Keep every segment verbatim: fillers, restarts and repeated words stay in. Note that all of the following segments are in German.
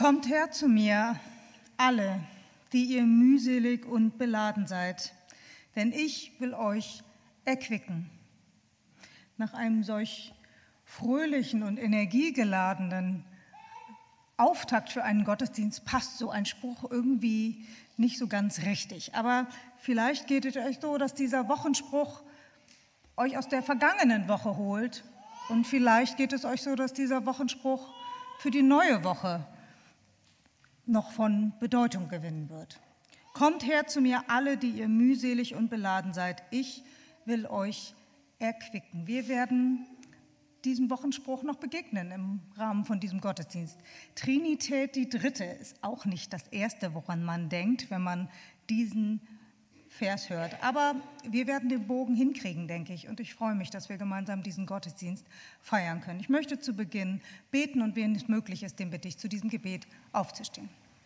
Kommt her zu mir, alle, die ihr mühselig und beladen seid, denn ich will euch erquicken. Nach einem solch fröhlichen und energiegeladenen Auftakt für einen Gottesdienst passt so ein Spruch irgendwie nicht so ganz richtig. Aber vielleicht geht es euch so, dass dieser Wochenspruch euch aus der vergangenen Woche holt. Und vielleicht geht es euch so, dass dieser Wochenspruch für die neue Woche noch von Bedeutung gewinnen wird. Kommt her zu mir alle, die ihr mühselig und beladen seid. Ich will euch erquicken. Wir werden diesem Wochenspruch noch begegnen im Rahmen von diesem Gottesdienst. Trinität, die Dritte, ist auch nicht das Erste, woran man denkt, wenn man diesen Vers hört. Aber wir werden den Bogen hinkriegen, denke ich. Und ich freue mich, dass wir gemeinsam diesen Gottesdienst feiern können. Ich möchte zu Beginn beten und wenn es möglich ist, den bitte ich, zu diesem Gebet aufzustehen.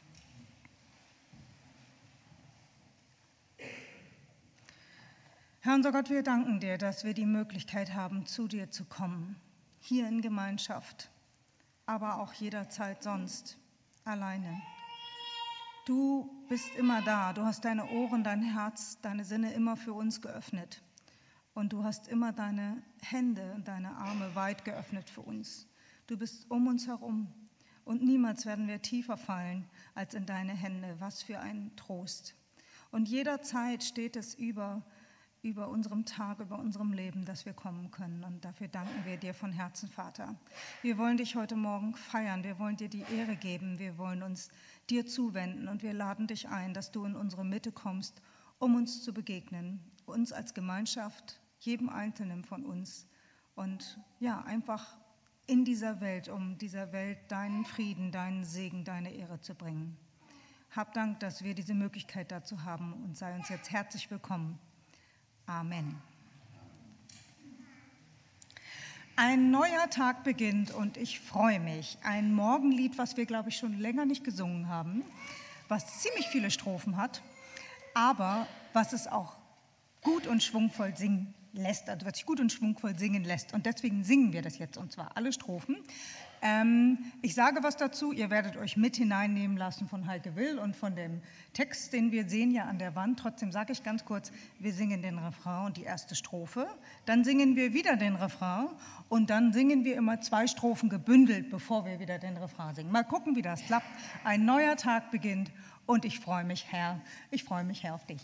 Herr unser Gott, wir danken dir, dass wir die Möglichkeit haben, zu dir zu kommen, hier in Gemeinschaft, aber auch jederzeit sonst, alleine. Du bist immer da, du hast deine Ohren, dein Herz, deine Sinne immer für uns geöffnet und du hast immer deine Hände und deine Arme weit geöffnet für uns. Du bist um uns herum und niemals werden wir tiefer fallen als in deine Hände. Was für ein Trost. Und jederzeit steht es über über unserem Tag, über unserem Leben, dass wir kommen können. Und dafür danken wir dir von Herzen, Vater. Wir wollen dich heute Morgen feiern, wir wollen dir die Ehre geben, wir wollen uns dir zuwenden und wir laden dich ein, dass du in unsere Mitte kommst, um uns zu begegnen, uns als Gemeinschaft, jedem Einzelnen von uns und ja, einfach in dieser Welt, um dieser Welt deinen Frieden, deinen Segen, deine Ehre zu bringen. Hab Dank, dass wir diese Möglichkeit dazu haben und sei uns jetzt herzlich willkommen. Amen. Ein neuer Tag beginnt und ich freue mich. Ein Morgenlied, was wir, glaube ich, schon länger nicht gesungen haben, was ziemlich viele Strophen hat, aber was es auch gut und schwungvoll singen lässt, also was sich gut und schwungvoll singen lässt. Und deswegen singen wir das jetzt, und zwar alle Strophen. Ähm, ich sage was dazu, ihr werdet euch mit hineinnehmen lassen von Heike Will und von dem Text, den wir sehen ja an der Wand. Trotzdem sage ich ganz kurz, wir singen den Refrain und die erste Strophe. Dann singen wir wieder den Refrain und dann singen wir immer zwei Strophen gebündelt, bevor wir wieder den Refrain singen. Mal gucken, wie das klappt. Ein neuer Tag beginnt und ich freue mich, Herr. Ich freue mich, Herr, auf dich.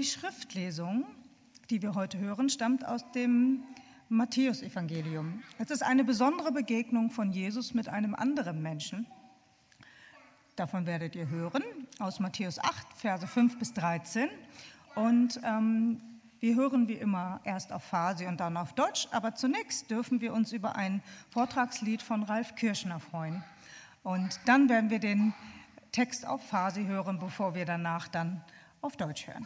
Die Schriftlesung, die wir heute hören, stammt aus dem Matthäusevangelium. Es ist eine besondere Begegnung von Jesus mit einem anderen Menschen. Davon werdet ihr hören, aus Matthäus acht, Verse fünf bis dreizehn. Und ähm, wir hören wie immer erst auf Farsi und dann auf Deutsch, aber zunächst dürfen wir uns über ein Vortragslied von Ralf Kirschner freuen. Und dann werden wir den Text auf Farsi hören, bevor wir danach dann auf Deutsch hören.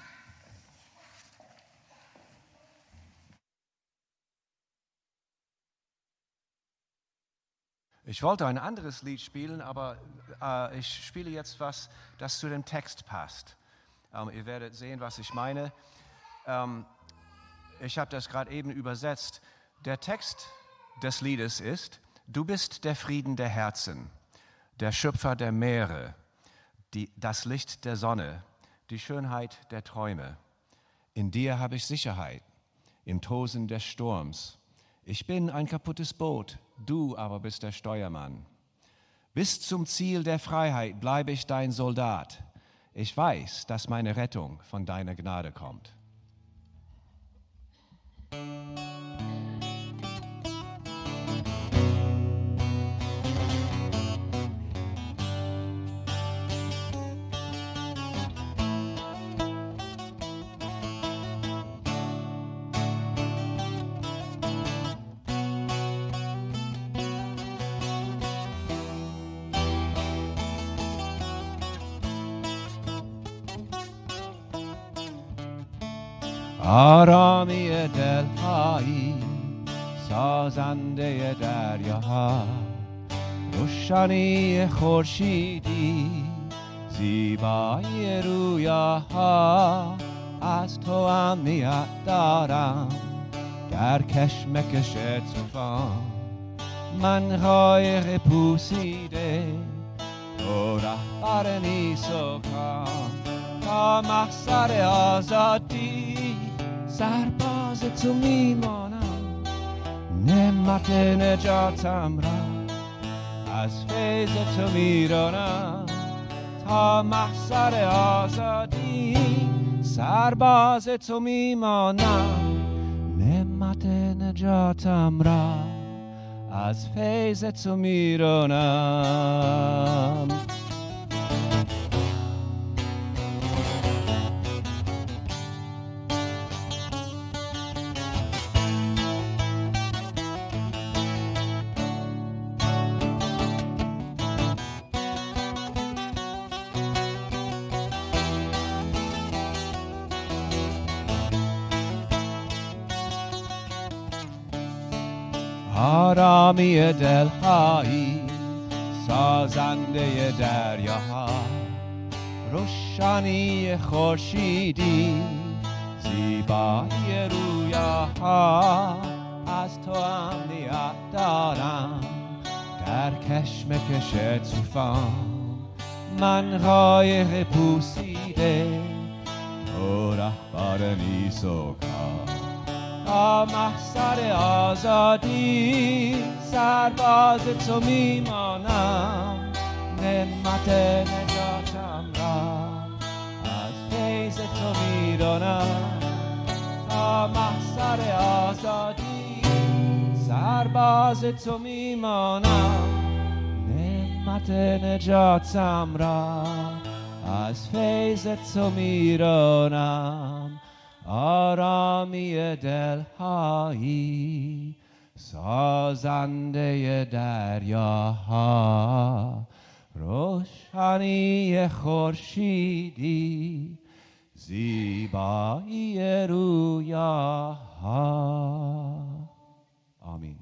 Ich wollte ein anderes Lied spielen, aber äh, ich spiele jetzt was, das zu dem Text passt. Ähm, ihr werdet sehen, was ich meine. Ähm, ich habe das gerade eben übersetzt. Der Text des Liedes ist: Du bist der Frieden der Herzen, der Schöpfer der Meere, die, das Licht der Sonne, die Schönheit der Träume. In dir habe ich Sicherheit, im Tosen des Sturms. Ich bin ein kaputtes Boot, du aber bist der Steuermann. Bis zum Ziel der Freiheit bleibe ich dein Soldat. Ich weiß, dass meine Rettung von deiner Gnade kommt. آرامی دلهایی سازنده دریاها روشنی خورشیدی زیبایی رویاها از تو امنیت دارم در کشمکش طوفان من قایق پوسیده تو رهبر نیسوکان تا محصر آزادی سرباز تو میمانم نعمت نجاتم را از فیض تو میرانم تا محصر آزادی سرباز تو میمانم نعمت نجاتم را از فیض تو میرانم آرامی دلهایی سازنده دریاها روشنی خورشیدی زیبایی رویاها از تو امنیت دارم در کشمکش طوفان من قایق پوسیده تو رهبر نیسوکان تا محصر آزادی سرباز تو میمانم نعمت نجاتم را از فیض تو میرانم تا محصر آزادی سرباز تو میمانم نعمت نجاتم را از فیض تو میرانم آرامی دلهایی سازنده دریاها روشنی خورشیدی زیبایی رویاها. آمین.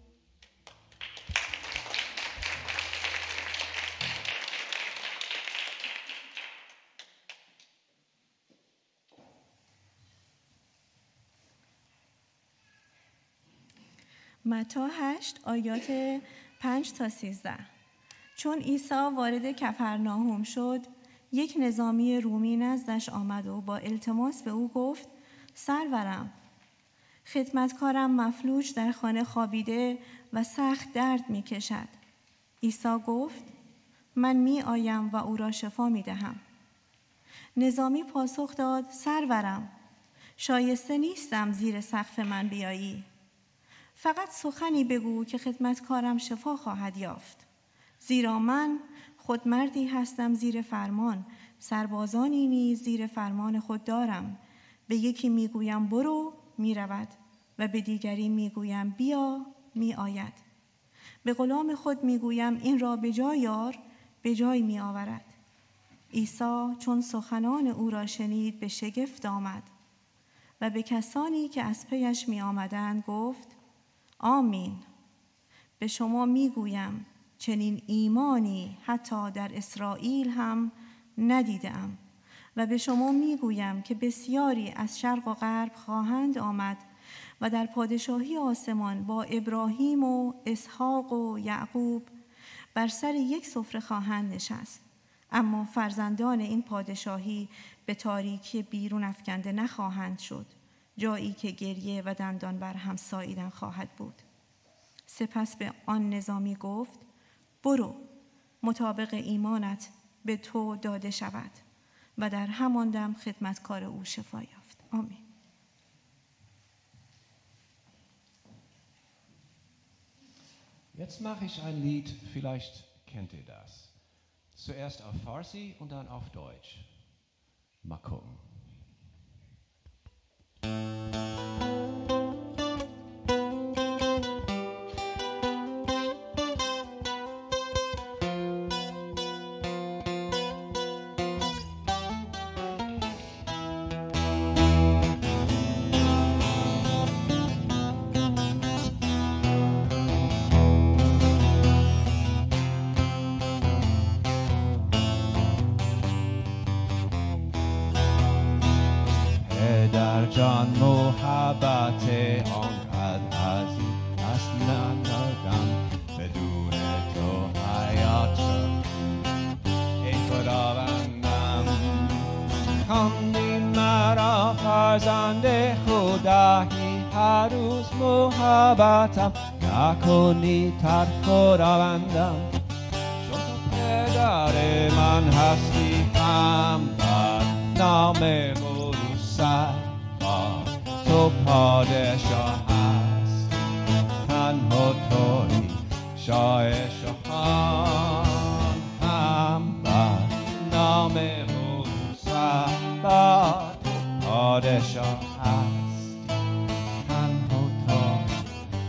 متی هشت آیات پنج تا سیزده. چون عیسی وارد کفرناهم شد یک نظامی رومی نزدش آمد و با التماس به او گفت سرورم خدمتکارم مفلوج در خانه خوابیده و سخت درد می کشد. عیسی گفت من می آیم و او را شفا می دهم. نظامی پاسخ داد: سرورم، شایسته نیستم زیر سقف من بیایی. فقط سخنی بگو که خدمتکارم شفا خواهد یافت. زیرا من خود مردی هستم زیر فرمان، سربازانی نیز زیر فرمان خود دارم. به یکی میگویم برو، میرود، و به دیگری میگویم بیا، میآید. به غلام خود میگویم این را به جای آر، به جای میآورد. عیسی چون سخنان او را شنید به شگفت آمد و به کسانی که از پیش می آمدند گفت: آمین. به شما میگویم چنین ایمانی حتی در اسرائیل هم ندیدم. و به شما میگویم که بسیاری از شرق و غرب خواهند آمد و در پادشاهی آسمان با ابراهیم و اسحاق و یعقوب بر سر یک سفره خواهند نشست. اما فرزندان این پادشاهی به تاریکی بیرون افکنده نخواهند شد، جایی که گریه و دندان بر هم ساییدن خواهد بود. سپس به آن نظامی گفت: برو، مطابق ایمانت به تو داده شود. و در همان دم خدمتکار او شفا یافت. آمین. Jetzt mache ich ein Lied, vielleicht kennt ihr das. Zuerst auf Farsi und dann auf Deutsch. Mal gucken. جان محبت آنقدر عظیم است ندارم، بدون تو حیات شد ای خداوندم. خواندی مرا فرزند خدایی، هر روز محبتم نکنی تر خداوندم. چون تو پدر من هستی، هم بر نام قدوست تو پادشاه هست. تنها تویی شاه شاهان، هم بر نام قدوست با تو پادشاه هست. تنها تویی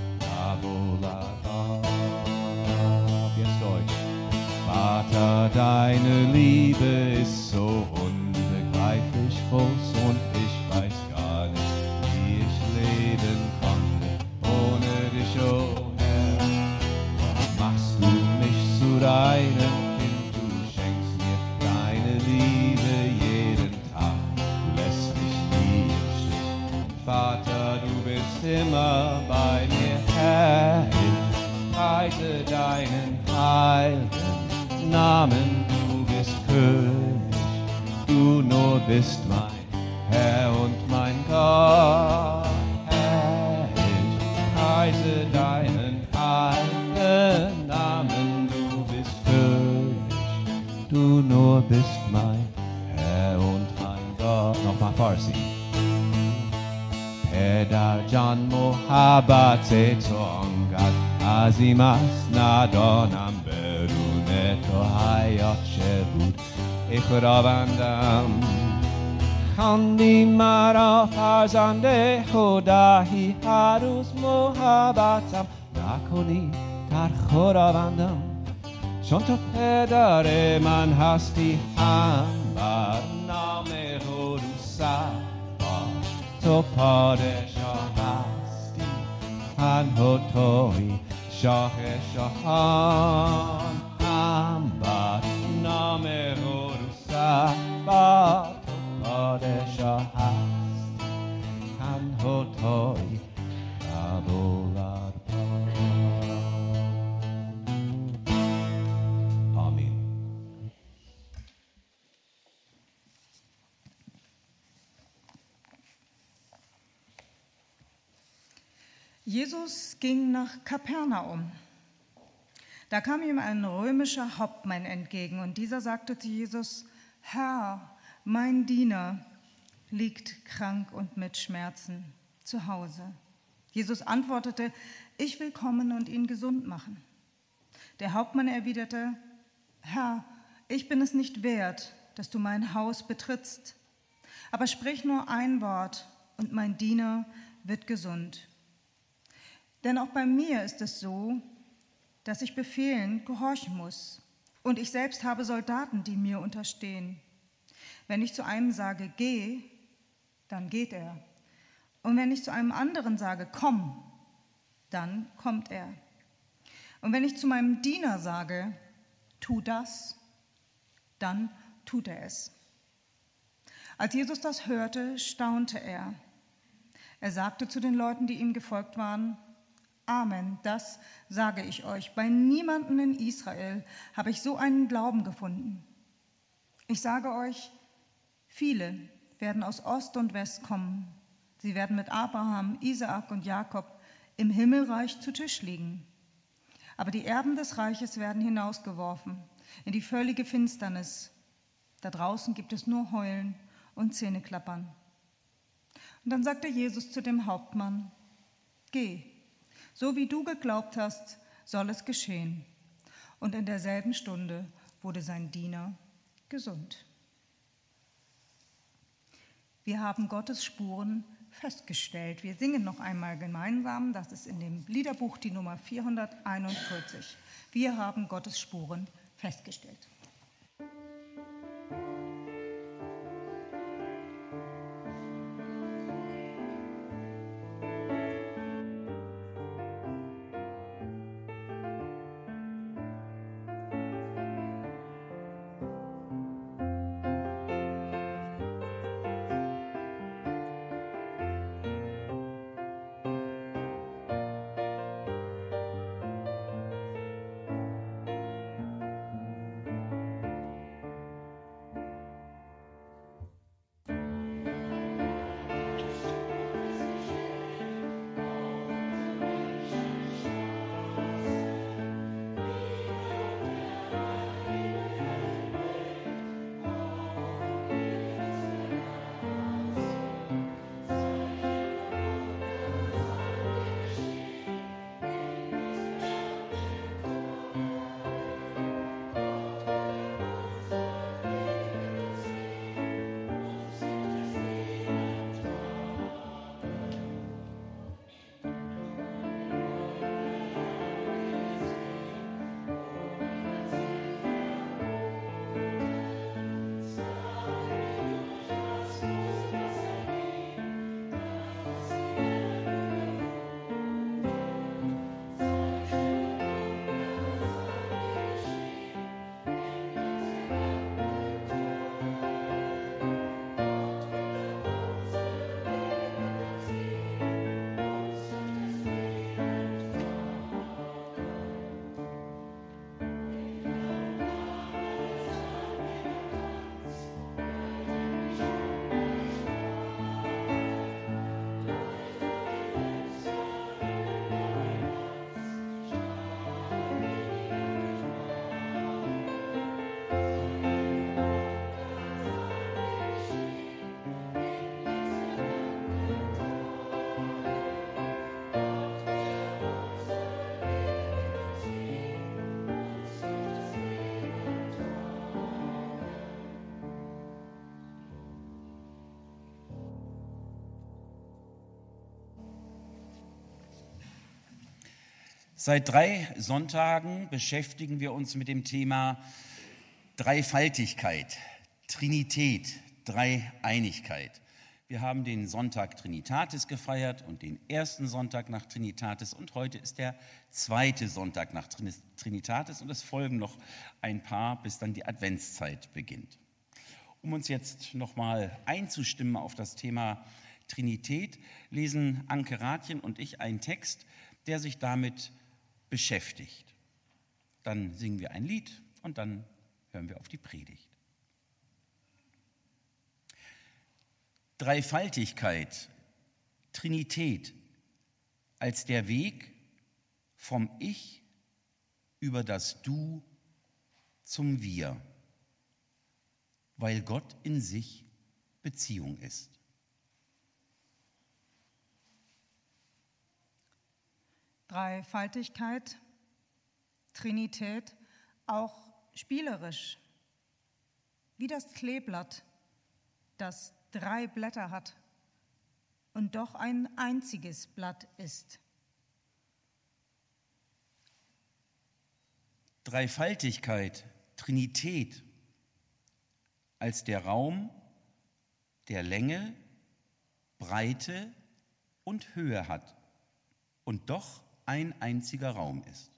قبول Jetzt Deutsch. Vater, deine Liebe ist so unbegreiflich groß und ich weiß gar nicht, wie ich leben konnte ohne dich, oh Herr. Warum machst du mich zu deinem Kind? Du schenkst mir deine Liebe jeden Tag, du lässt mich nie im Stich. Vater, du bist immer bei mir, Herr, ich preise deinen heiligen Namen. Du bist König, du nur bist mein Herr und mein Gott. Herr, ich preise deinen heiligen Namen. Du bist König, du nur bist mein Herr und mein Gott. Nochmal Farsi. پدر جان محبت تو آنقدر عظیم است، ندانم بدون تو حیات چه بود ای خداوندم. خواندی مرا فرزند خدایی، هر روز محبتم نکنی تر خداوندم. چون تو پدر من هستی، هم بر نام قدوست تو پادشاه هستی. تنها تویی شاه شاهان، هم بر نام قدوست با تو پادشاه هستی. تنها تویی قبول آمین. Jesus ging nach Kapernaum. Da kam ihm ein römischer Hauptmann entgegen und dieser sagte zu Jesus: Herr, mein Diener liegt krank und mit Schmerzen zu Hause. Jesus antwortete, ich will kommen und ihn gesund machen. Der Hauptmann erwiderte, Herr, ich bin es nicht wert, dass du mein Haus betrittst, aber sprich nur ein Wort und mein Diener wird gesund. Denn auch bei mir ist es so, dass ich Befehlen gehorchen muss und ich selbst habe Soldaten, die mir unterstehen. Wenn ich zu einem sage, geh, dann geht er. Und wenn ich zu einem anderen sage, komm, dann kommt er. Und wenn ich zu meinem Diener sage, tu das, dann tut er es. Als Jesus das hörte, staunte er. Er sagte zu den Leuten, die ihm gefolgt waren, Amen, das sage ich euch. Bei niemandem in Israel habe ich so einen Glauben gefunden. Ich sage euch, viele werden aus Ost und West kommen. Sie werden mit Abraham, Isaak und Jakob im Himmelreich zu Tisch liegen. Aber die Erben des Reiches werden hinausgeworfen in die völlige Finsternis. Da draußen gibt es nur Heulen und Zähneklappern. Und dann sagte Jesus zu dem Hauptmann, geh, so wie du geglaubt hast, soll es geschehen. Und in derselben Stunde wurde sein Diener gesund. Wir haben Gottes Spuren festgestellt. Wir singen noch einmal gemeinsam, das ist in dem Liederbuch die Nummer vierhunderteinundvierzig. Wir haben Gottes Spuren festgestellt. Seit drei Sonntagen beschäftigen wir uns mit dem Thema Dreifaltigkeit, Trinität, Dreieinigkeit. Wir haben den Sonntag Trinitatis gefeiert und den ersten Sonntag nach Trinitatis und heute ist der zweite Sonntag nach Trinitatis und es folgen noch ein paar, bis dann die Adventszeit beginnt. Um uns jetzt nochmal einzustimmen auf das Thema Trinität, lesen Anke Rathjen und ich einen Text, der sich damit beschäftigt. Dann singen wir ein Lied und dann hören wir auf die Predigt. Dreifaltigkeit, Trinität als der Weg vom Ich über das Du zum Wir. weil Gott in sich Beziehung ist. Dreifaltigkeit, Trinität, auch spielerisch, wie das Kleeblatt, das drei Blätter hat und doch ein einziges Blatt ist. Dreifaltigkeit, Trinität, als der Raum, der Länge, Breite und Höhe hat und doch ein einziger Raum ist.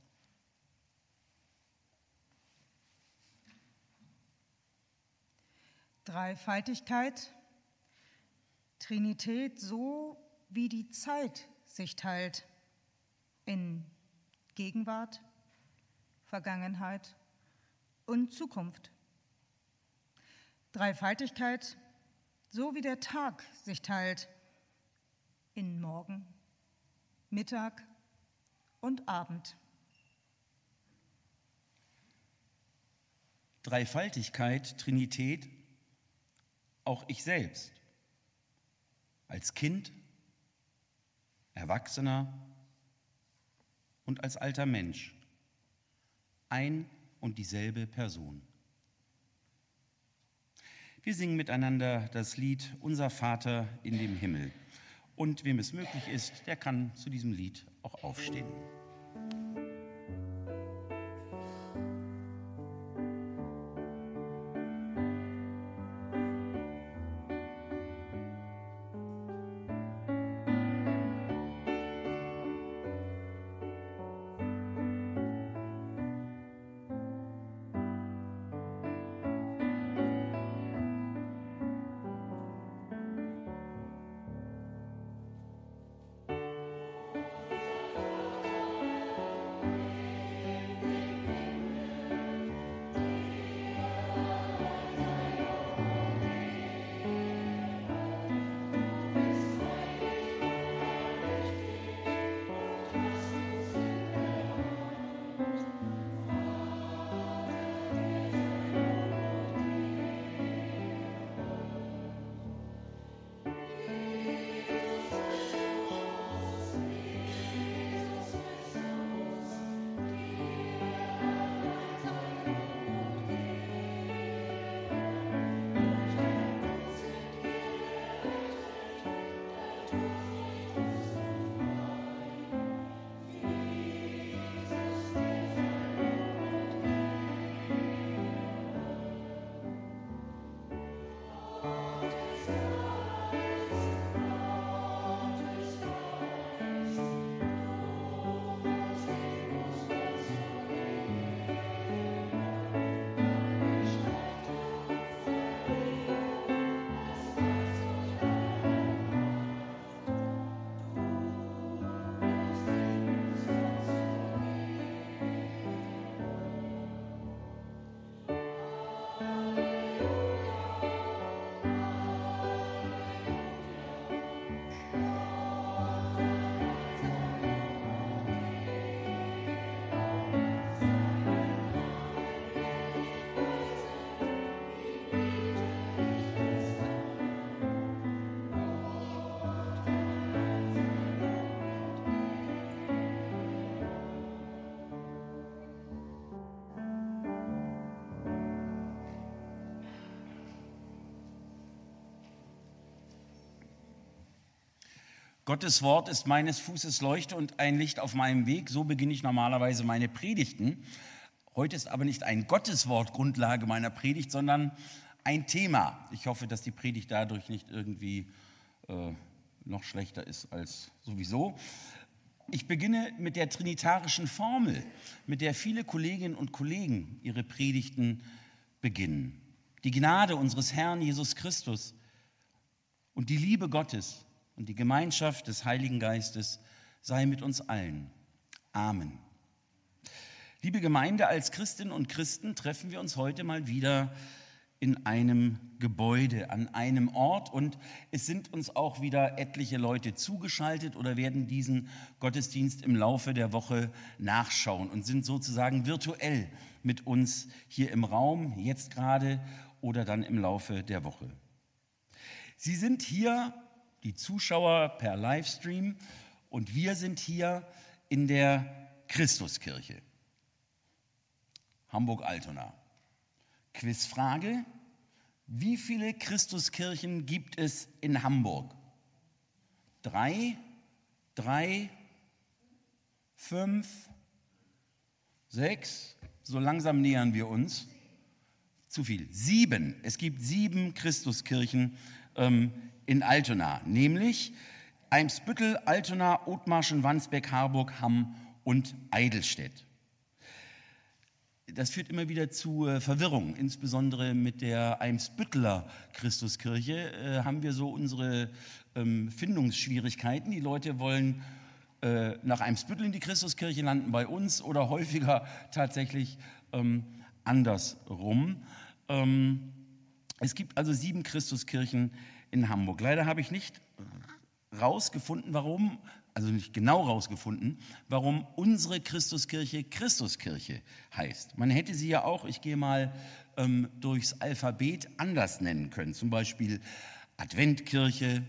Dreifaltigkeit, Trinität, so wie die Zeit sich teilt in Gegenwart, Vergangenheit und Zukunft. Dreifaltigkeit, so wie der Tag sich teilt in Morgen, Mittag und Abend. Dreifaltigkeit, Trinität, auch ich selbst, als Kind, Erwachsener und als alter Mensch, ein und dieselbe Person. Wir singen miteinander das Lied Unser Vater in dem Himmel. Und wem es möglich ist, der kann zu diesem Lied auch aufstehen. Gottes Wort ist meines Fußes Leuchte und ein Licht auf meinem Weg. So beginne ich normalerweise meine Predigten. Heute ist aber nicht ein Gotteswort Grundlage meiner Predigt, sondern ein Thema. Ich hoffe, dass die Predigt dadurch nicht irgendwie äh, noch schlechter ist als sowieso. Ich beginne mit der trinitarischen Formel, mit der viele Kolleginnen und Kollegen ihre Predigten beginnen. Die Gnade unseres Herrn Jesus Christus und die Liebe Gottes und die Gemeinschaft des Heiligen Geistes sei mit uns allen. Amen. Liebe Gemeinde, als Christinnen und Christen treffen wir uns heute mal wieder in einem Gebäude, an einem Ort, und es sind uns auch wieder etliche Leute zugeschaltet oder werden diesen Gottesdienst im Laufe der Woche nachschauen und sind sozusagen virtuell mit uns hier im Raum, jetzt gerade, oder dann im Laufe der Woche. Sie sind hier, die Zuschauer per Livestream, und wir sind hier in der Christuskirche, Hamburg-Altona. Quizfrage: Wie viele Christuskirchen gibt es in Hamburg? Drei, drei, fünf, sechs, so langsam nähern wir uns. Zu viel. Sieben. Es gibt sieben Christuskirchen ähm, in Altona, nämlich Eimsbüttel, Altona, Othmarschen, Wandsbek, Harburg, Hamm und Eidelstedt. Das führt immer wieder zu äh, Verwirrung, insbesondere mit der Eimsbütteler Christuskirche äh, haben wir so unsere ähm, Findungsschwierigkeiten. Die Leute wollen äh, nach Eimsbüttel in die Christuskirche, landen bei uns oder häufiger tatsächlich ähm, andersrum. Ähm, es gibt also sieben Christuskirchen in Hamburg. Leider habe ich nicht rausgefunden, warum, also nicht genau rausgefunden, warum unsere Christuskirche Christuskirche heißt. Man hätte sie ja auch, ich gehe mal ähm, durchs Alphabet, anders nennen können. Zum Beispiel Adventkirche,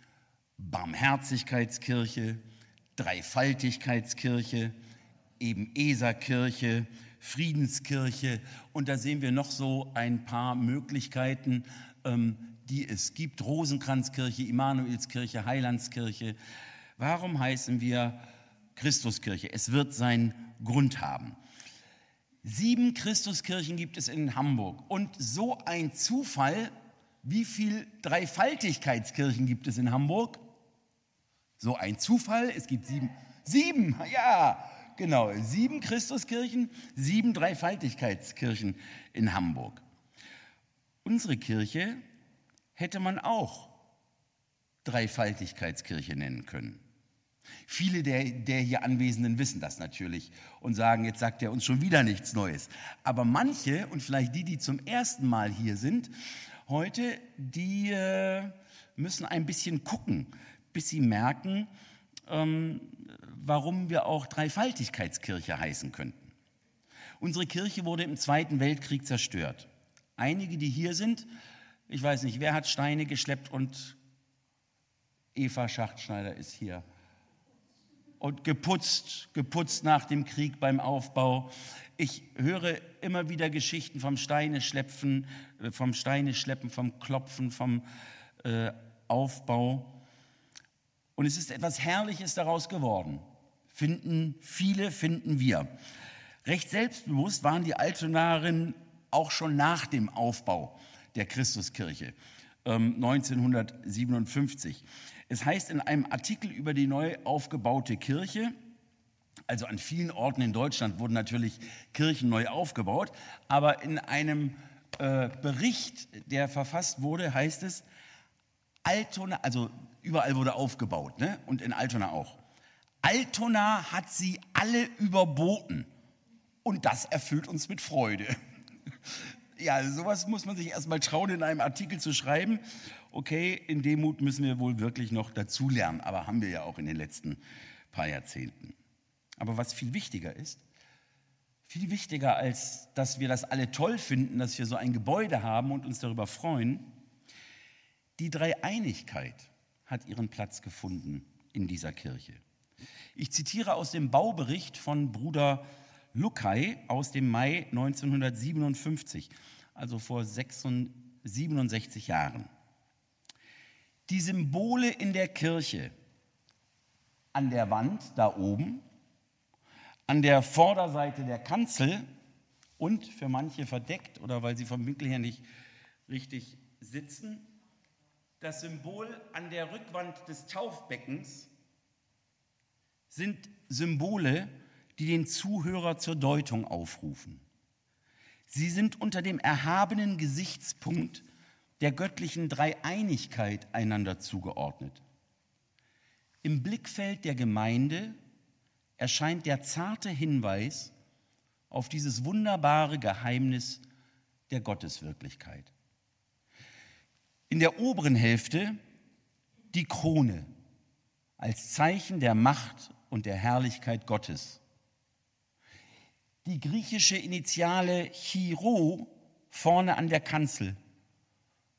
Barmherzigkeitskirche, Dreifaltigkeitskirche, Ebeneserkirche, Friedenskirche, und da sehen wir noch so ein paar Möglichkeiten, ähm, die es gibt. Rosenkranzkirche, Immanuelskirche, Heilandskirche. Warum heißen wir Christuskirche? Es wird seinen Grund haben. Sieben Christuskirchen gibt es in Hamburg. Und so ein Zufall, wie viele Dreifaltigkeitskirchen gibt es in Hamburg? So ein Zufall, es gibt sieben. Sieben, ja, genau. Sieben Christuskirchen, sieben Dreifaltigkeitskirchen in Hamburg. Unsere Kirche hätte man auch Dreifaltigkeitskirche nennen können. Viele der, der hier Anwesenden wissen das natürlich und sagen, jetzt sagt er uns schon wieder nichts Neues. Aber manche, und vielleicht die, die zum ersten Mal hier sind, heute, die äh, müssen ein bisschen gucken, bis sie merken, ähm, warum wir auch Dreifaltigkeitskirche heißen könnten. Unsere Kirche wurde im Zweiten Weltkrieg zerstört. Einige, die hier sind, ich weiß nicht, wer hat Steine geschleppt, und Eva Schachtschneider ist hier. Und geputzt, geputzt nach dem Krieg beim Aufbau. Ich höre immer wieder Geschichten vom Steineschleppen, vom Steineschleppen, vom Klopfen, vom äh, Aufbau. Und es ist etwas Herrliches daraus geworden. Finden viele, finden wir. Recht selbstbewusst waren die Altonarinnen auch schon nach dem Aufbau der Christuskirche ähm, neunzehnhundertsiebenundfünfzig. Es heißt in einem Artikel über die neu aufgebaute Kirche, also an vielen Orten in Deutschland wurden natürlich Kirchen neu aufgebaut, aber in einem äh, Bericht, der verfasst wurde, heißt es, Altona, also überall wurde aufgebaut, ne? Und in Altona auch. Altona hat sie alle überboten, und das erfüllt uns mit Freude. Ja, sowas muss man sich erstmal trauen, in einem Artikel zu schreiben. Okay, in Demut müssen wir wohl wirklich noch dazulernen, aber haben wir ja auch in den letzten paar Jahrzehnten. Aber was viel wichtiger ist, viel wichtiger als, dass wir das alle toll finden, dass wir so ein Gebäude haben und uns darüber freuen, die Dreieinigkeit hat ihren Platz gefunden in dieser Kirche. Ich zitiere aus dem Baubericht von Bruder Luckay aus dem Mai neunzehnhundertsiebenundfünfzig, also vor siebenundsechzig Jahren. Die Symbole in der Kirche, an der Wand da oben, an der Vorderseite der Kanzel und für manche verdeckt oder weil sie vom Winkel her nicht richtig sitzen, das Symbol an der Rückwand des Taufbeckens sind Symbole, die den Zuhörer zur Deutung aufrufen. Sie sind unter dem erhabenen Gesichtspunkt der göttlichen Dreieinigkeit einander zugeordnet. Im Blickfeld der Gemeinde erscheint der zarte Hinweis auf dieses wunderbare Geheimnis der Gotteswirklichkeit. In der oberen Hälfte die Krone als Zeichen der Macht und der Herrlichkeit Gottes. Die griechische Initiale Chi Rho vorne an der Kanzel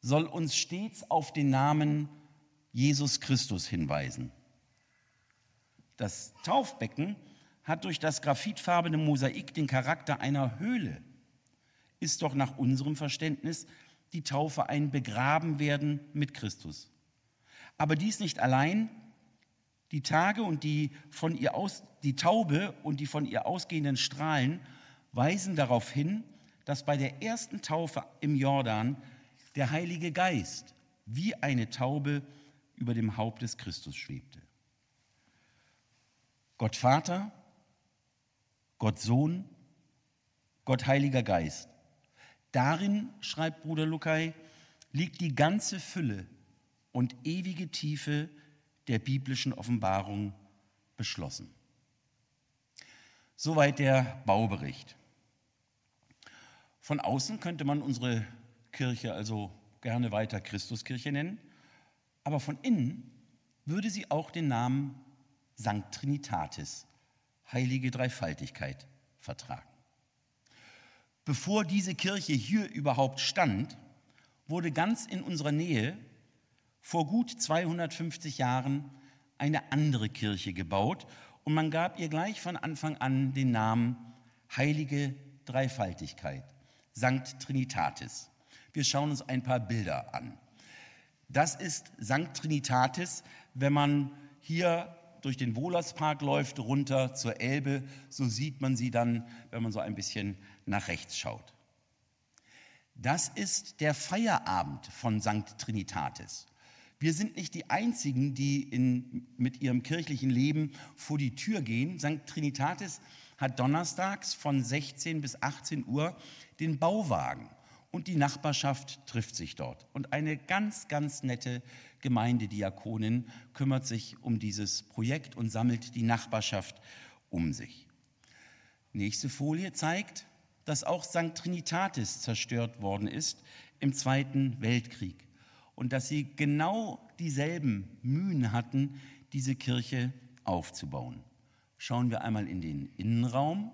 soll uns stets auf den Namen Jesus Christus hinweisen. Das Taufbecken hat durch das graphitfarbene Mosaik den Charakter einer Höhle. Ist doch nach unserem Verständnis die Taufe ein Begrabenwerden mit Christus. Aber dies nicht allein. Die Tage und die von ihr aus, die Taube und die von ihr ausgehenden Strahlen weisen darauf hin, dass bei der ersten Taufe im Jordan der Heilige Geist wie eine Taube über dem Haupt des Christus schwebte. Gott Vater, Gott Sohn, Gott Heiliger Geist. Darin, schreibt Bruder Lukai, liegt die ganze Fülle und ewige Tiefe der biblischen Offenbarung beschlossen. Soweit der Baubericht. Von außen könnte man unsere Kirche also gerne weiter Christuskirche nennen, aber von innen würde sie auch den Namen Sankt Trinitatis, heilige Dreifaltigkeit, vertragen. Bevor diese Kirche hier überhaupt stand, wurde ganz in unserer Nähe vor gut zweihundertfünfzig Jahren eine andere Kirche gebaut und man gab ihr gleich von Anfang an den Namen Heilige Dreifaltigkeit, Sankt Trinitatis. Wir schauen uns ein paar Bilder an. Das ist Sankt Trinitatis, wenn man hier durch den Wohlerspark läuft, runter zur Elbe, so sieht man sie dann, wenn man so ein bisschen nach rechts schaut. Das ist der Feierabend von Sankt Trinitatis. Wir sind nicht die Einzigen, die in, mit ihrem kirchlichen Leben vor die Tür gehen. Sankt Trinitatis hat donnerstags von sechzehn bis achtzehn Uhr den Bauwagen und die Nachbarschaft trifft sich dort. Und eine ganz, ganz nette Gemeindediakonin kümmert sich um dieses Projekt und sammelt die Nachbarschaft um sich. Nächste Folie zeigt, dass auch Sankt Trinitatis zerstört worden ist im Zweiten Weltkrieg. Und dass sie genau dieselben Mühen hatten, diese Kirche aufzubauen. Schauen wir einmal in den Innenraum.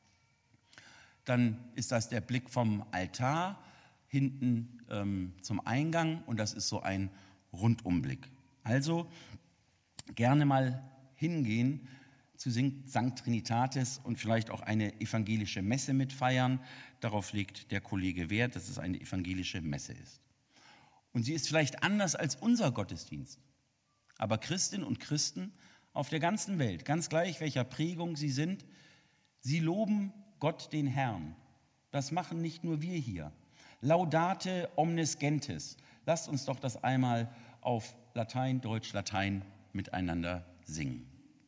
Dann ist das der Blick vom Altar hinten ähm, zum Eingang und das ist so ein Rundumblick. Also gerne mal hingehen zu Sankt Trinitatis und vielleicht auch eine evangelische Messe mitfeiern. Darauf legt der Kollege Wert, dass es eine evangelische Messe ist. Und sie ist vielleicht anders als unser Gottesdienst. Aber Christinnen und Christen auf der ganzen Welt, ganz gleich welcher Prägung sie sind, sie loben Gott den Herrn. Das machen nicht nur wir hier. Laudate omnes gentes. Lasst uns doch das einmal auf Latein, Deutsch, Latein miteinander singen.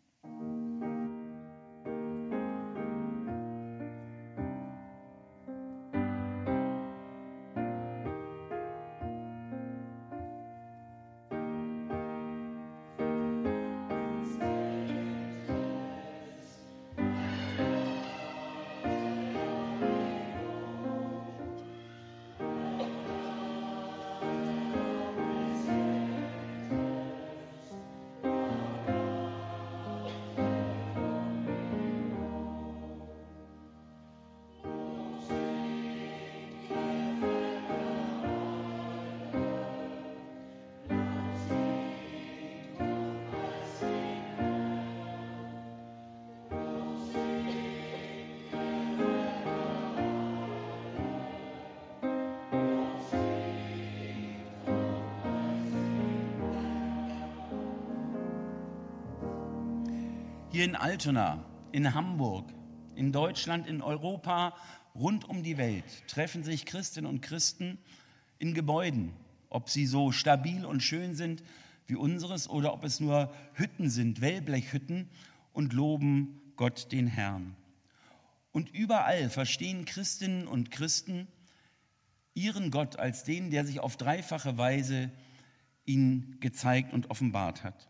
Hier in Altona, in Hamburg, in Deutschland, in Europa, rund um die Welt treffen sich Christinnen und Christen in Gebäuden, ob sie so stabil und schön sind wie unseres oder ob es nur Hütten sind, Wellblechhütten, und loben Gott den Herrn. Und überall verstehen Christinnen und Christen ihren Gott als den, der sich auf dreifache Weise ihnen gezeigt und offenbart hat.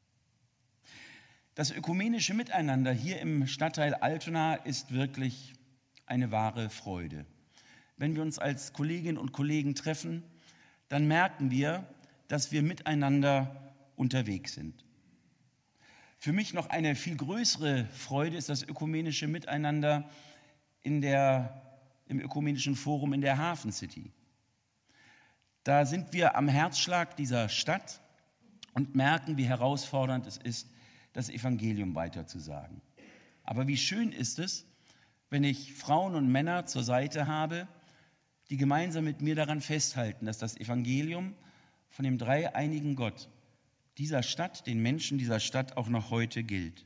Das ökumenische Miteinander hier im Stadtteil Altona ist wirklich eine wahre Freude. Wenn wir uns als Kolleginnen und Kollegen treffen, dann merken wir, dass wir miteinander unterwegs sind. Für mich noch eine viel größere Freude ist das ökumenische Miteinander in der, im ökumenischen Forum in der Hafen City. Da sind wir am Herzschlag dieser Stadt und merken, wie herausfordernd es ist, das Evangelium weiterzusagen. Aber wie schön ist es, wenn ich Frauen und Männer zur Seite habe, die gemeinsam mit mir daran festhalten, dass das Evangelium von dem dreieinigen Gott dieser Stadt, den Menschen dieser Stadt auch noch heute gilt.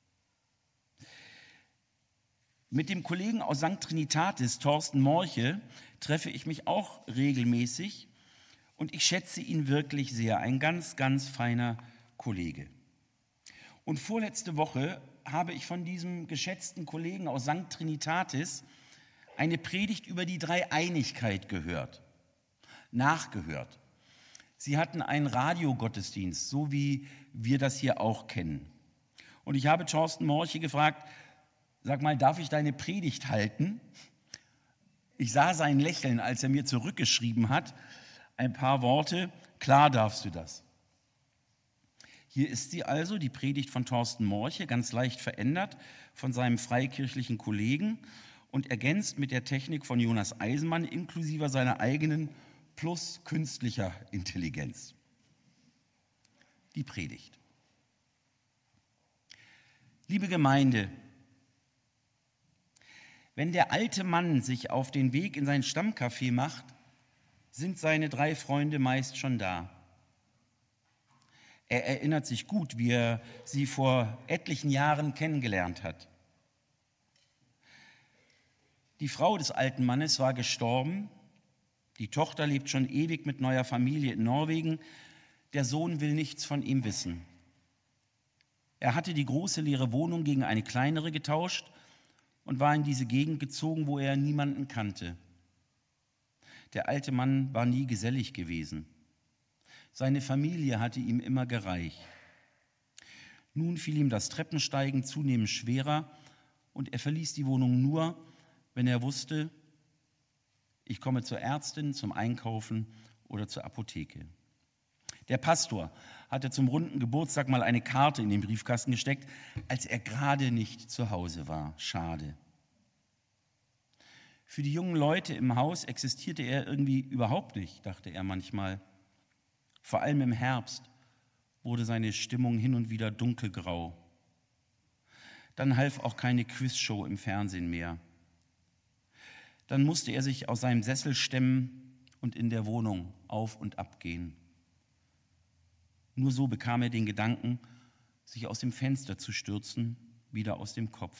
Mit dem Kollegen aus Sankt Trinitatis, Thorsten Morche, treffe ich mich auch regelmäßig und ich schätze ihn wirklich sehr. Ein ganz, ganz feiner Kollege. Und vorletzte Woche habe ich von diesem geschätzten Kollegen aus Sankt Trinitatis eine Predigt über die Dreieinigkeit gehört, nachgehört. Sie hatten einen Radiogottesdienst, so wie wir das hier auch kennen. Und ich habe Thorsten Morche gefragt, sag mal, darf ich deine Predigt halten? Ich sah sein Lächeln, als er mir zurückgeschrieben hat, ein paar Worte, klar darfst du das. Hier ist sie also, die Predigt von Thorsten Morche, ganz leicht verändert von seinem freikirchlichen Kollegen und ergänzt mit der Technik von Jonas Eisenmann inklusive seiner eigenen plus künstlicher Intelligenz. Die Predigt. Liebe Gemeinde, wenn der alte Mann sich auf den Weg in sein Stammcafé macht, sind seine drei Freunde meist schon da. Er erinnert sich gut, wie er sie vor etlichen Jahren kennengelernt hat. Die Frau des alten Mannes war gestorben, die Tochter lebt schon ewig mit neuer Familie in Norwegen, der Sohn will nichts von ihm wissen. Er hatte die große leere Wohnung gegen eine kleinere getauscht und war in diese Gegend gezogen, wo er niemanden kannte. Der alte Mann war nie gesellig gewesen. Seine Familie hatte ihm immer gereicht. Nun fiel ihm das Treppensteigen zunehmend schwerer und er verließ die Wohnung nur, wenn er wusste, ich komme zur Ärztin, zum Einkaufen oder zur Apotheke. Der Pastor hatte zum runden Geburtstag mal eine Karte in den Briefkasten gesteckt, als er gerade nicht zu Hause war. Schade. Für die jungen Leute im Haus existierte er irgendwie überhaupt nicht, dachte er manchmal. Vor allem im Herbst wurde seine Stimmung hin und wieder dunkelgrau. Dann half auch keine Quizshow im Fernsehen mehr. Dann musste er sich aus seinem Sessel stemmen und in der Wohnung auf und ab gehen. Nur so bekam er den Gedanken, sich aus dem Fenster zu stürzen, wieder aus dem Kopf.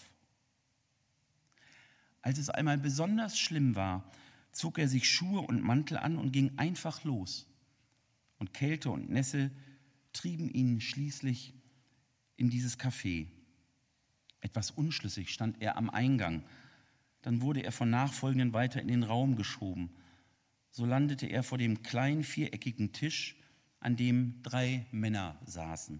Als es einmal besonders schlimm war, zog er sich Schuhe und Mantel an und ging einfach los. Und Kälte und Nässe trieben ihn schließlich in dieses Café. Etwas unschlüssig stand er am Eingang. Dann wurde er von Nachfolgenden weiter in den Raum geschoben. So landete er vor dem kleinen viereckigen Tisch, an dem drei Männer saßen.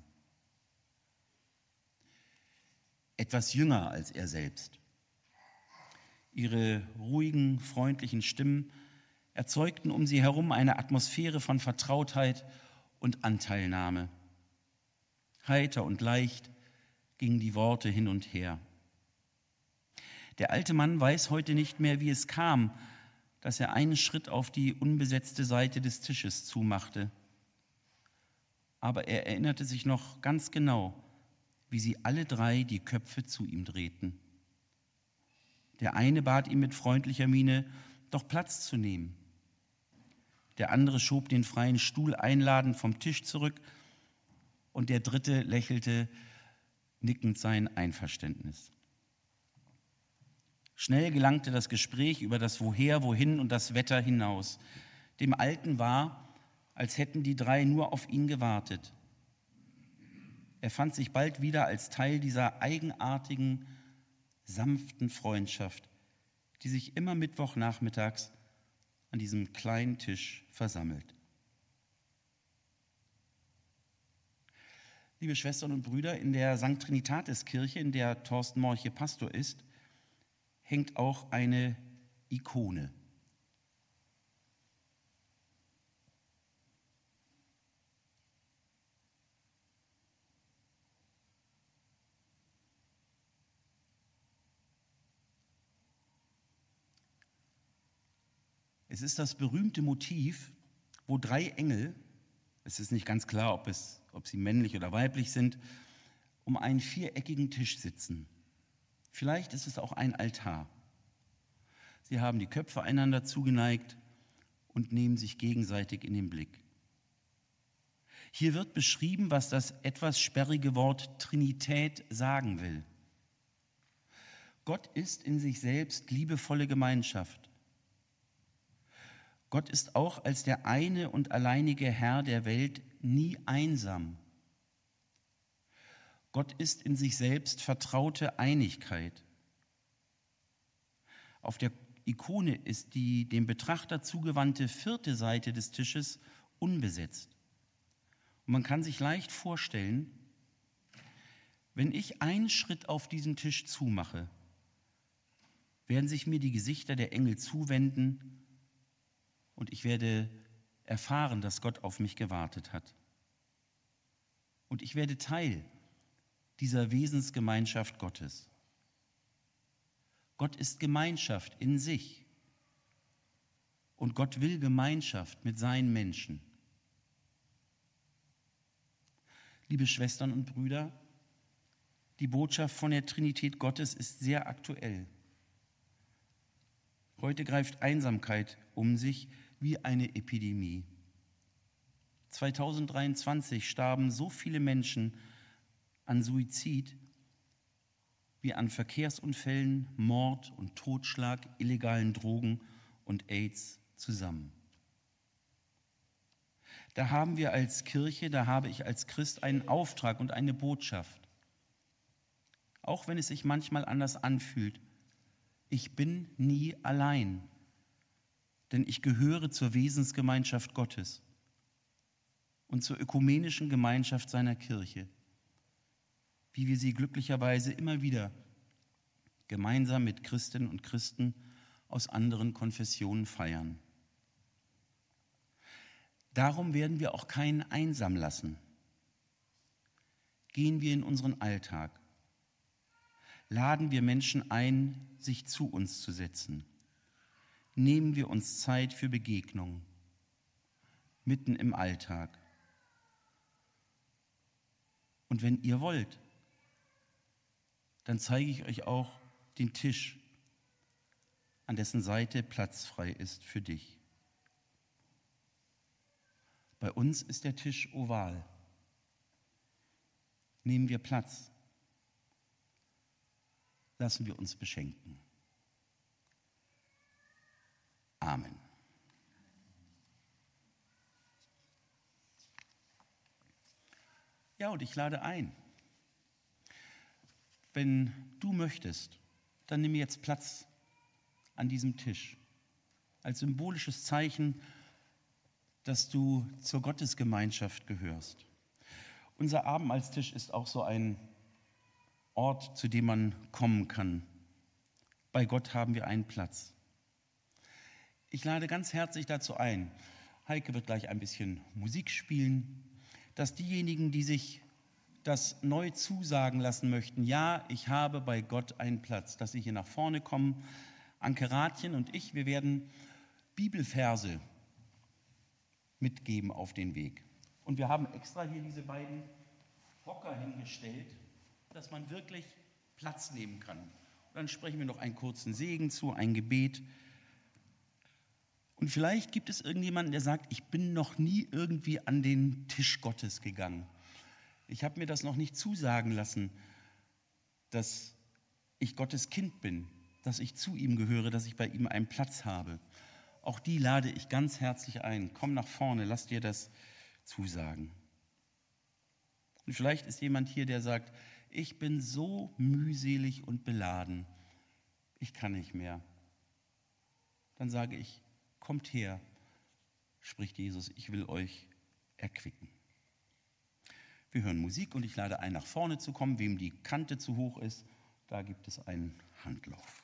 Etwas jünger als er selbst. Ihre ruhigen, freundlichen Stimmen erzeugten um sie herum eine Atmosphäre von Vertrautheit und Anteilnahme. Heiter und leicht gingen die Worte hin und her. Der alte Mann weiß heute nicht mehr, wie es kam, dass er einen Schritt auf die unbesetzte Seite des Tisches zumachte. Aber er erinnerte sich noch ganz genau, wie sie alle drei die Köpfe zu ihm drehten. Der eine bat ihn mit freundlicher Miene, doch Platz zu nehmen. Der andere schob den freien Stuhl einladend vom Tisch zurück und der dritte lächelte nickend sein Einverständnis. Schnell gelangte das Gespräch über das Woher, Wohin und das Wetter hinaus. Dem Alten war, als hätten die drei nur auf ihn gewartet. Er fand sich bald wieder als Teil dieser eigenartigen, sanften Freundschaft, die sich immer Mittwochnachmittags an diesem kleinen Tisch versammelt. Liebe Schwestern und Brüder, in der Sankt Trinitatis-Kirche, in der Thorsten Morche Pastor ist, hängt auch eine Ikone. Es ist das berühmte Motiv wo drei Engel, es ist nicht ganz klar, ob, es, ob sie männlich oder weiblich sind, um einen viereckigen Tisch sitzen. Vielleicht ist es auch ein Altar. Sie haben die Köpfe einander zugeneigt und nehmen sich gegenseitig in den Blick. Hier wird beschrieben, was das etwas sperrige Wort Trinität sagen will. Gott ist in sich selbst liebevolle Gemeinschaft. Gott ist auch als der eine und alleinige Herr der Welt nie einsam. Gott ist in sich selbst vertraute Einigkeit. Auf der Ikone ist die dem Betrachter zugewandte vierte Seite des Tisches unbesetzt. Und man kann sich leicht vorstellen, wenn ich einen Schritt auf diesen Tisch zumache, werden sich mir die Gesichter der Engel zuwenden und ich werde erfahren, dass Gott auf mich gewartet hat. Und ich werde Teil dieser Wesensgemeinschaft Gottes. Gott ist Gemeinschaft in sich und Gott will Gemeinschaft mit seinen Menschen. Liebe Schwestern und Brüder, die Botschaft von der Trinität Gottes ist sehr aktuell. Heute greift Einsamkeit um sich wie eine Epidemie. zweitausenddreiundzwanzig starben so viele Menschen an Suizid wie an Verkehrsunfällen, Mord und Totschlag, illegalen Drogen und AIDS zusammen. Da haben wir als Kirche, da habe ich als Christ einen Auftrag und eine Botschaft. Auch wenn es sich manchmal anders anfühlt, ich bin nie allein, denn ich gehöre zur Wesensgemeinschaft Gottes und zur ökumenischen Gemeinschaft seiner Kirche, wie wir sie glücklicherweise immer wieder gemeinsam mit Christinnen und Christen aus anderen Konfessionen feiern. Darum werden wir auch keinen einsam lassen. Gehen wir in unseren Alltag. Laden wir Menschen ein, sich zu uns zu setzen. Nehmen wir uns Zeit für Begegnungen, mitten im Alltag. Und wenn ihr wollt, dann zeige ich euch auch den Tisch, an dessen Seite Platz frei ist für dich. Bei uns ist der Tisch oval. Nehmen wir Platz. Lassen wir uns beschenken. Amen. Ja, und ich lade ein. Wenn du möchtest, dann nimm jetzt Platz an diesem Tisch als symbolisches Zeichen, dass du zur Gottesgemeinschaft gehörst. Unser Abendmahlstisch ist auch so ein Ort, zu dem man kommen kann. Bei Gott haben wir einen Platz. Ich lade ganz herzlich dazu ein, Heike wird gleich ein bisschen Musik spielen, dass diejenigen, die sich das neu zusagen lassen möchten, ja, ich habe bei Gott einen Platz, dass sie hier nach vorne kommen. Anke Rathjen und ich, wir werden Bibelverse mitgeben auf den Weg. Und wir haben extra hier diese beiden Hocker hingestellt, dass man wirklich Platz nehmen kann. Und dann sprechen wir noch einen kurzen Segen zu, ein Gebet. Und vielleicht gibt es irgendjemanden, der sagt, ich bin noch nie irgendwie an den Tisch Gottes gegangen. Ich habe mir das noch nicht zusagen lassen, dass ich Gottes Kind bin, dass ich zu ihm gehöre, dass ich bei ihm einen Platz habe. Auch die lade ich ganz herzlich ein. Komm nach vorne, lass dir das zusagen. Und vielleicht ist jemand hier, der sagt, ich bin so mühselig und beladen, ich kann nicht mehr. Dann sage ich, kommt her, spricht Jesus, ich will euch erquicken. Wir hören Musik und ich lade ein, nach vorne zu kommen. Wem die Kante zu hoch ist, da gibt es einen Handlauf.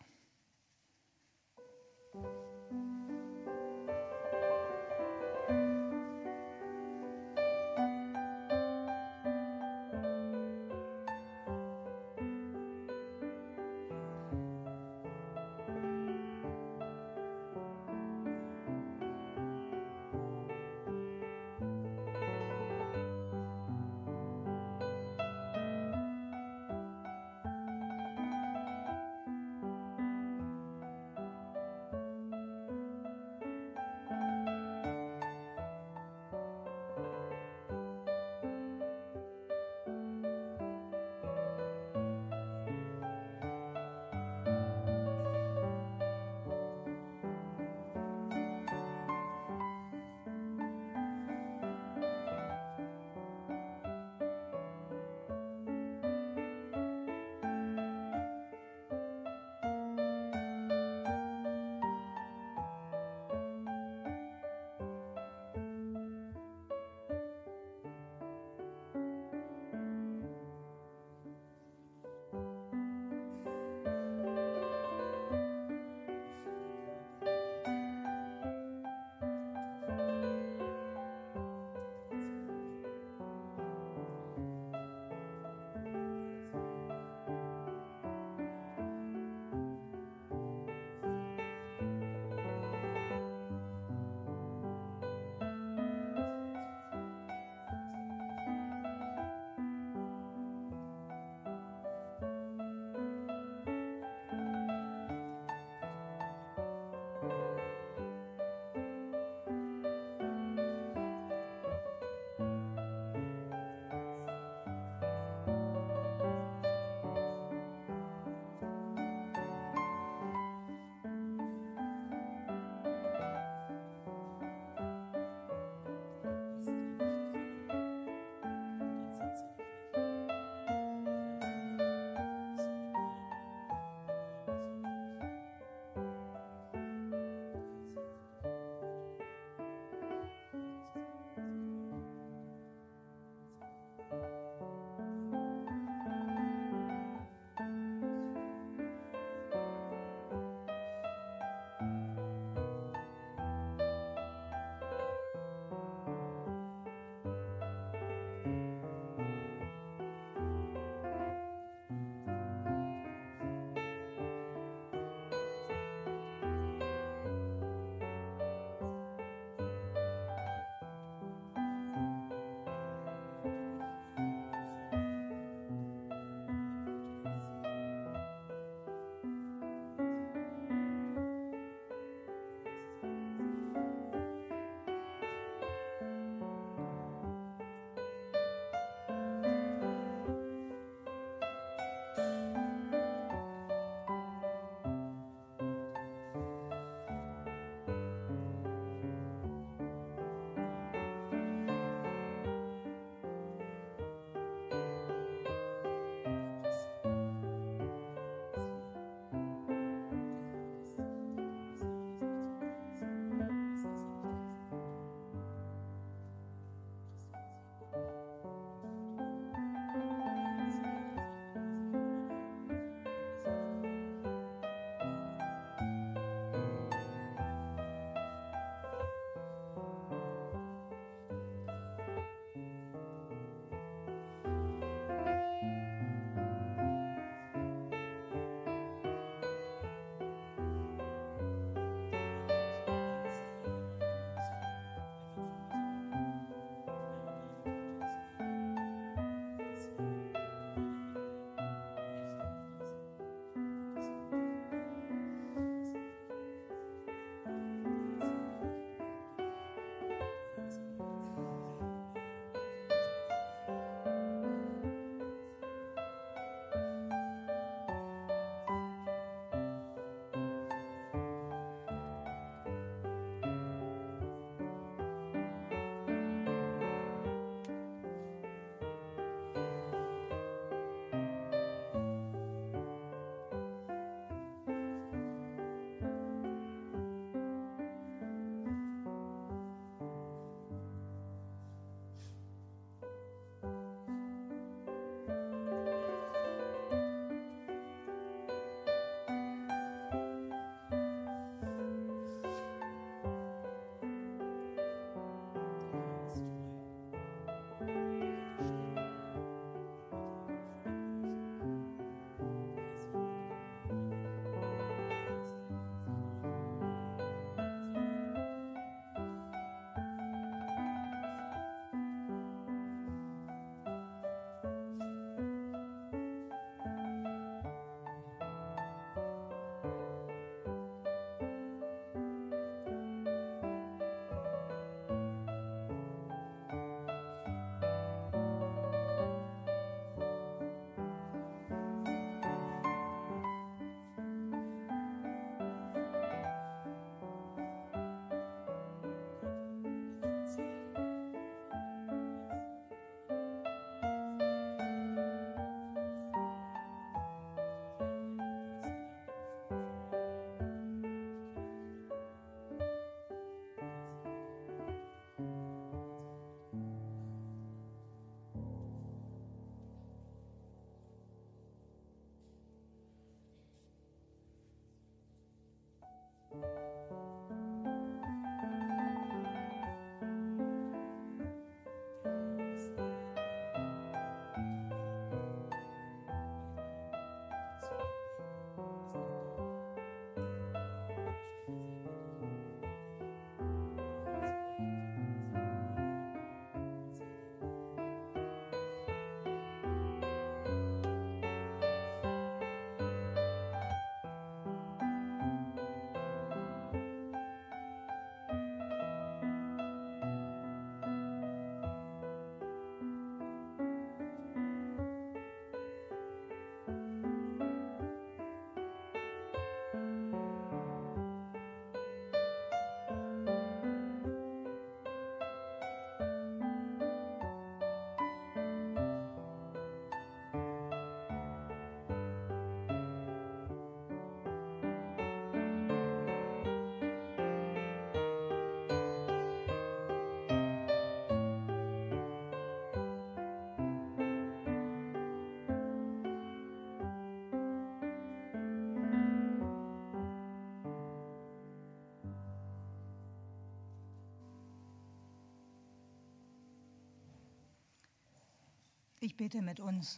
Ich bete mit uns.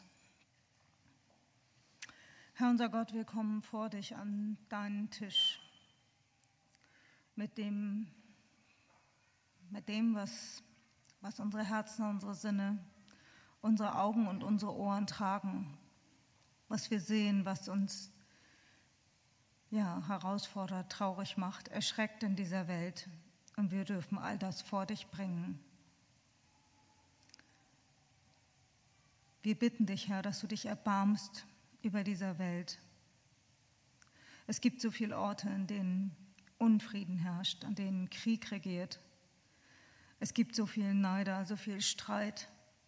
Herr unser Gott, wir kommen vor dich an deinen Tisch mit dem, mit dem was, was unsere Herzen, unsere Sinne, unsere Augen und unsere Ohren tragen, was wir sehen, was uns ja, herausfordert, traurig macht, erschreckt in dieser Welt. Und wir dürfen all das vor dich bringen. Wir bitten dich, Herr, dass du dich erbarmst über dieser Welt. Es gibt so viele Orte, in denen Unfrieden herrscht, an denen Krieg regiert. Es gibt so viel Neider, so viel Streit.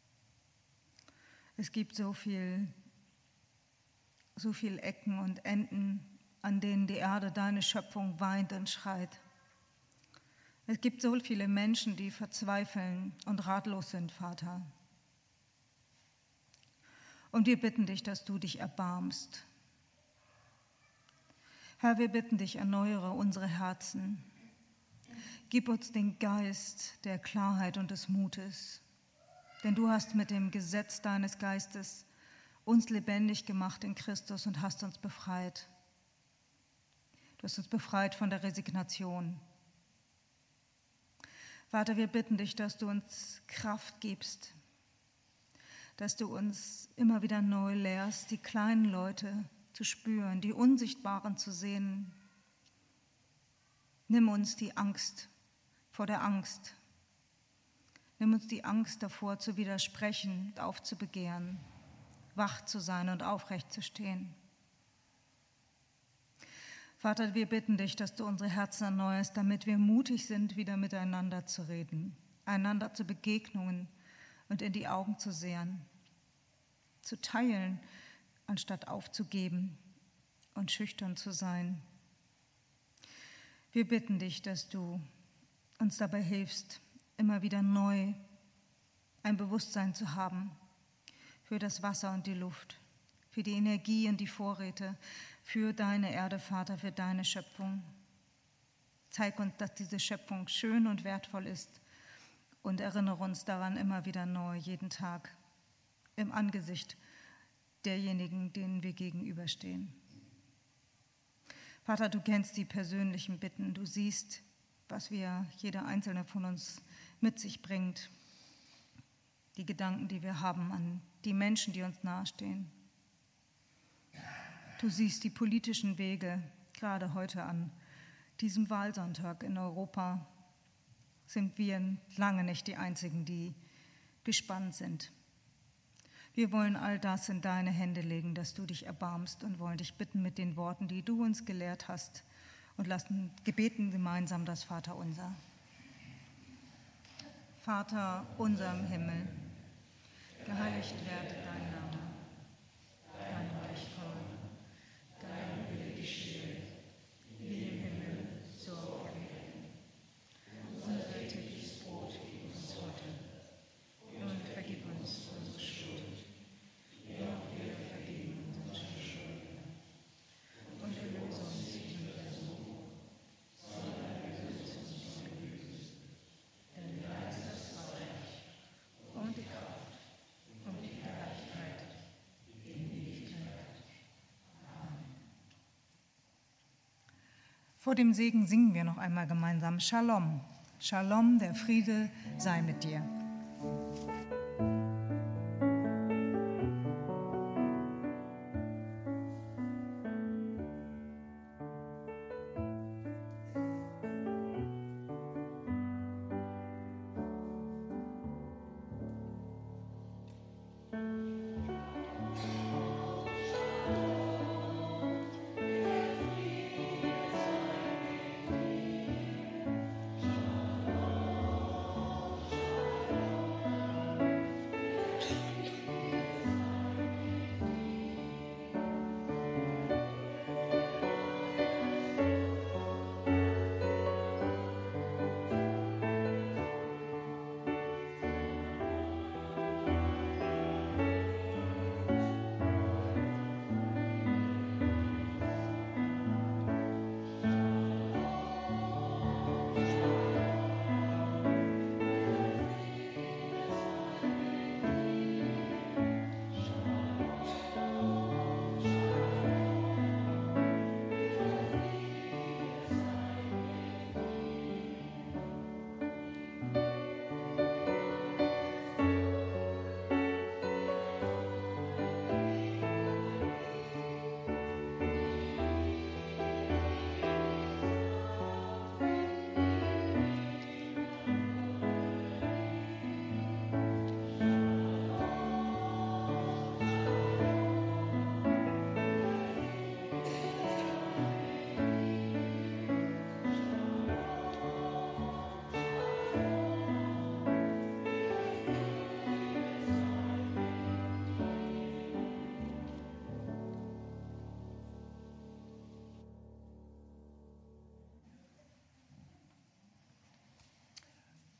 Es gibt so viel, so viel Ecken und Enden, an denen die Erde, deine Schöpfung, weint und schreit. Es gibt so viele Menschen, die verzweifeln und ratlos sind, Vater. Und wir bitten dich, dass du dich erbarmst. Herr, wir bitten dich, erneuere unsere Herzen. Gib uns den Geist der Klarheit und des Mutes. Denn du hast mit dem Gesetz deines Geistes uns lebendig gemacht in Christus und hast uns befreit. Du hast uns befreit von der Resignation. Vater, wir bitten dich, dass du uns Kraft gibst, dass du uns immer wieder neu lehrst, die kleinen Leute zu spüren, die Unsichtbaren zu sehen. Nimm uns die Angst vor der Angst. Nimm uns die Angst davor, zu widersprechen, aufzubegehren, wach zu sein und aufrecht zu stehen. Vater, wir bitten dich, dass du unsere Herzen erneuerst, damit wir mutig sind, wieder miteinander zu reden, einander zu Begegnungen und in die Augen zu sehen, zu teilen, anstatt aufzugeben und schüchtern zu sein. Wir bitten dich, dass du uns dabei hilfst, immer wieder neu ein Bewusstsein zu haben für das Wasser und die Luft, für die Energie und die Vorräte, für deine Erde, Vater, für deine Schöpfung. Zeig uns, dass diese Schöpfung schön und wertvoll ist und erinnere uns daran immer wieder neu, jeden Tag, im Angesicht derjenigen, denen wir gegenüberstehen. Vater, du kennst die persönlichen Bitten, du siehst, was wir, jeder einzelne von uns mit sich bringt, die Gedanken, die wir haben an die Menschen, die uns nahestehen. Du siehst die politischen Wege, gerade heute an diesem Wahlsonntag in Europa sind wir lange nicht die Einzigen, die gespannt sind. Wir wollen all das in deine Hände legen, dass du dich erbarmst und wollen dich bitten mit den Worten, die du uns gelehrt hast und lassen gebeten gemeinsam das Vaterunser. Vater unser im Himmel, geheiligt werde dein Name, dein Reich komme, dein Wille geschehe, wie im Himmel, so auf Erden. Unser tägliches Brot gib uns heute und vergib uns unsere Schuld, wie auch wir vergeben unseren Schuldigern. Und erlöse uns von der Versuchung, sondern erlöse uns von dem Bösen. Denn dein ist das Reich und die Kraft und die Herrlichkeit in Ewigkeit. Amen. Vor dem Segen singen wir noch einmal gemeinsam Shalom. Shalom, der Friede sei mit dir.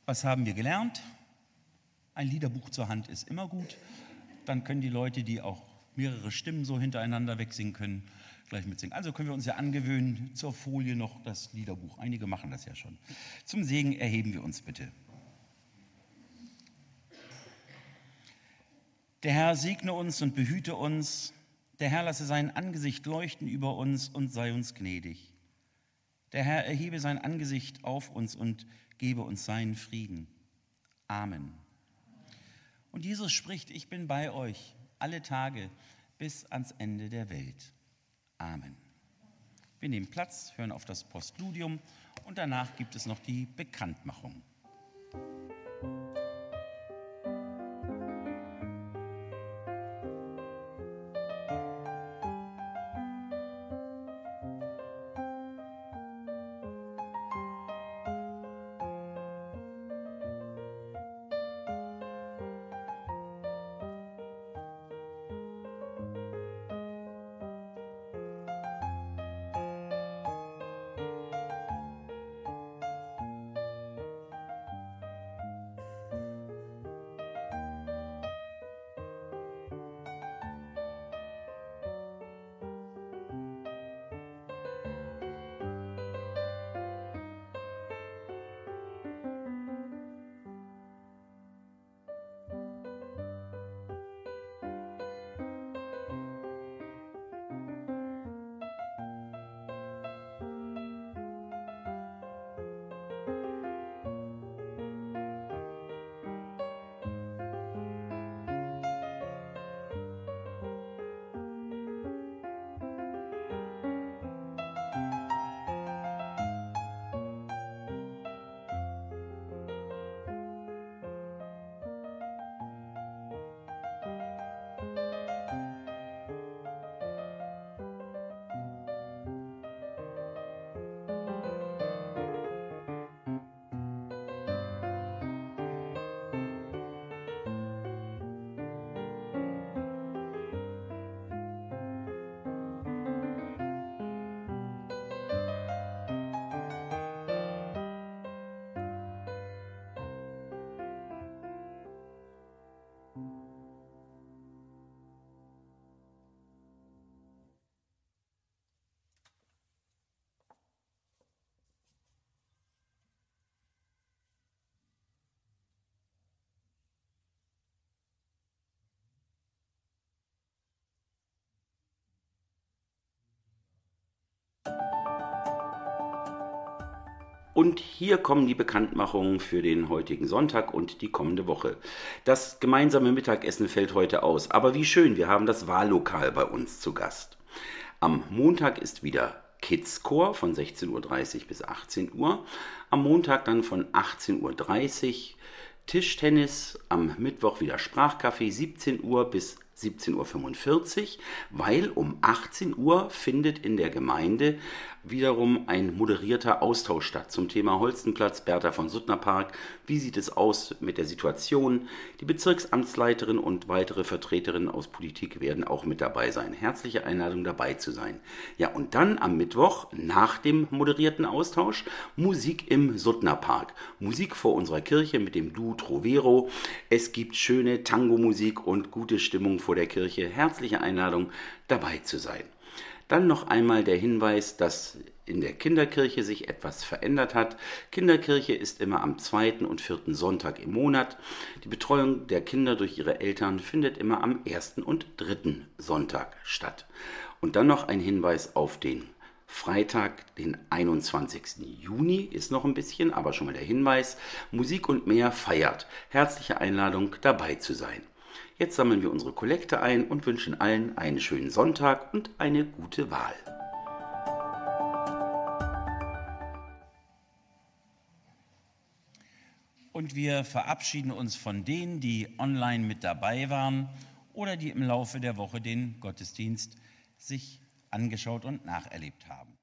Was haben wir gelernt? Ein Liederbuch zur Hand ist immer gut. Dann können die Leute, die auch mehrere Stimmen so hintereinander wegsingen können, gleich mitsingen. Also können wir uns ja angewöhnen, zur Folie noch das Liederbuch. Einige machen das ja schon. Zum Segen erheben wir uns bitte. Der Herr segne uns und behüte uns. Der Herr lasse sein Angesicht leuchten über uns und sei uns gnädig. Der Herr erhebe sein Angesicht auf uns und gebe uns seinen Frieden. Amen. Und Jesus spricht, ich bin bei euch alle Tage bis ans Ende der Welt. Amen. Wir nehmen Platz, hören auf das Postludium und danach gibt es noch die Bekanntmachung. Und hier kommen die Bekanntmachungen für den heutigen Sonntag und die kommende Woche. Das gemeinsame Mittagessen fällt heute aus, aber wie schön, wir haben das Wahllokal bei uns zu Gast. Am Montag ist wieder Kids-Chor von sechzehn Uhr dreißig bis achtzehn Uhr, am Montag dann von achtzehn Uhr dreißig Tischtennis, am Mittwoch wieder Sprachcafé siebzehn Uhr bis siebzehn Uhr fünfundvierzig, weil um achtzehn Uhr findet in der Gemeinde wiederum ein moderierter Austausch statt zum Thema Holstenplatz, Bertha von Suttner Park. Wie sieht es aus mit der Situation? Die Bezirksamtsleiterin und weitere Vertreterinnen aus Politik werden auch mit dabei sein. Herzliche Einladung, dabei zu sein. Ja, und dann am Mittwoch nach dem moderierten Austausch Musik im Suttner Park. Musik vor unserer Kirche mit dem Duo Trovero. Es gibt schöne Tango-Musik und gute Stimmung vor der Kirche. Herzliche Einladung, dabei zu sein. Dann noch einmal der Hinweis, dass in der Kinderkirche sich etwas verändert hat. Kinderkirche ist immer am zweiten und vierten Sonntag im Monat. Die Betreuung der Kinder durch ihre Eltern findet immer am ersten und dritten Sonntag statt. Und dann noch ein Hinweis auf den Freitag, den einundzwanzigsten Juni, ist noch ein bisschen, aber schon mal der Hinweis. Musik und mehr feiert. Herzliche Einladung, dabei zu sein. Jetzt sammeln wir unsere Kollekte ein und wünschen allen einen schönen Sonntag und eine gute Wahl. Und wir verabschieden uns von denen, die online mit dabei waren oder die im Laufe der Woche den Gottesdienst sich angeschaut und nacherlebt haben.